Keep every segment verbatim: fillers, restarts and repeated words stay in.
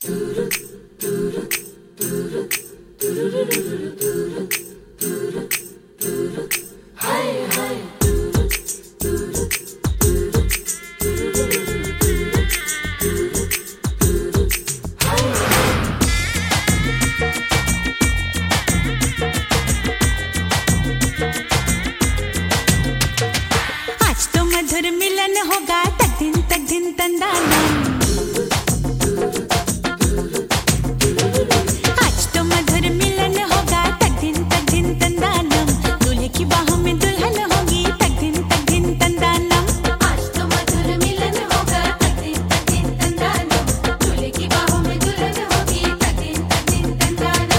मधुर मिलन होगा तक दिन तक दिन तंदाना। आज तो मधुर मिलन होगा तक दिन तक दिन तंदाना। दूल्हे की बाहों में दुल्हन होगी तक दिन तक दिन तंदाना। आज तो मधुर मिलन होगा तक दिन तक दिन तंदाना। दूल्हे की बाहों में दुल्हन होगी तक दिन तक दिन तंदाना।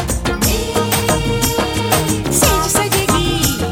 सेज सजेगी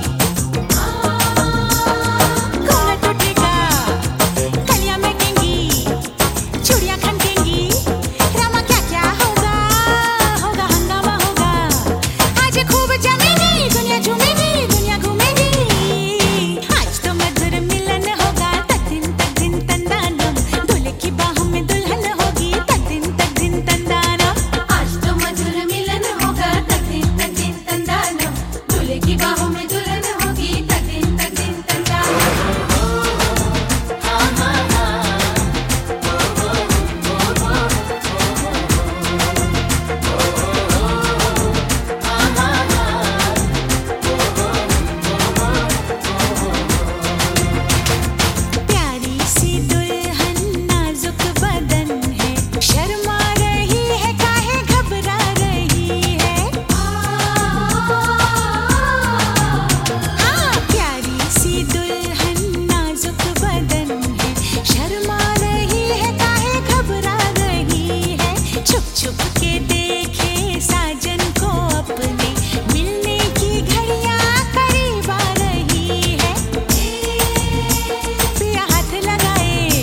की बाहों में दुल्हन होगी तक दिन तक दिन तंदाना। प्यारी सी दुल्हन नाजुक बदन है, शर्मा रही है काहे घबरा रही है। हाँ प्यारी सी दुल्हन नाजुक बदन है, शर्मा रही है काहे घबरा रही है। छुप छुप के देखे साजन को अपने, मिलने की घड़ियां करीब आ रही है। पिया हाथ लगाए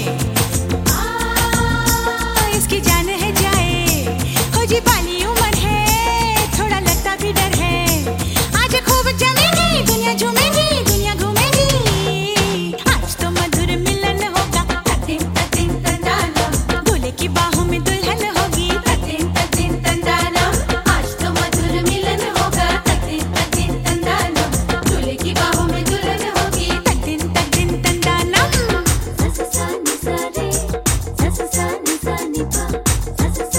इसकी जान है जाए, हो जी बाली उम्र है थोड़ा लगता भी डर है। आज खूब जमेगी दुनिया झूमेगी दुनिया घूमेगी। आज तो मधुर मिलन होगा तक दिन तक दिन तंदाना। दूल्हे की बाहों में दुल्हन होगी तक दिन तक दिन तंदाना। आज तो मधुर मिलन होगा तक दिन तक दिन तंदाना। दूल्हे की बाहों में दुल्हन होगी तक दिन तक दिन तंदाना। सा सा सा नि सा रे, सा सा सा नि सा नि पा, सा सा